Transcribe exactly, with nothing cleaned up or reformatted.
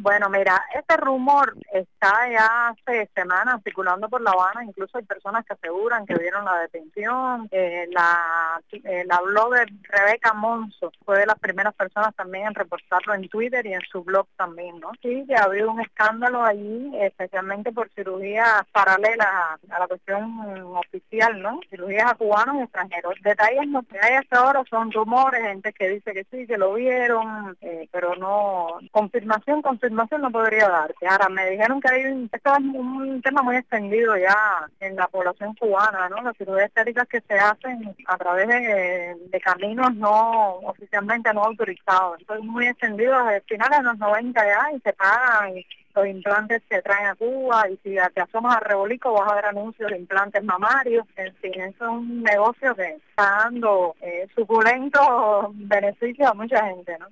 Bueno, mira, este rumor está ya hace semanas circulando por La Habana. Incluso hay personas que aseguran que vieron la detención. Eh, la, eh, la blogger Rebeca Monzo fue de las primeras personas también en reportarlo en Twitter y en su blog también, ¿no? Sí, que ha habido un escándalo allí, especialmente por cirugías paralelas a, a la cuestión oficial, ¿no? Cirugías a cubanos y extranjeros. Detalles no que hay hasta ahora son rumores, gente que dice que sí, que lo vieron, eh, pero no, confirmación, confirmación no podría darte. Ahora, me dijeron que hay un, esto es un tema muy extendido ya en la población cubana, ¿no? Las cirugías estéticas que se hacen a través de, de caminos no, oficialmente no autorizados. Esto es muy extendido desde finales de los noventa ya y se pagan los implantes se traen a Cuba y si te asomas a Rebolico vas a ver anuncios de implantes mamarios. En fin, eso es un negocio que está dando eh, suculento beneficio a mucha gente, ¿no?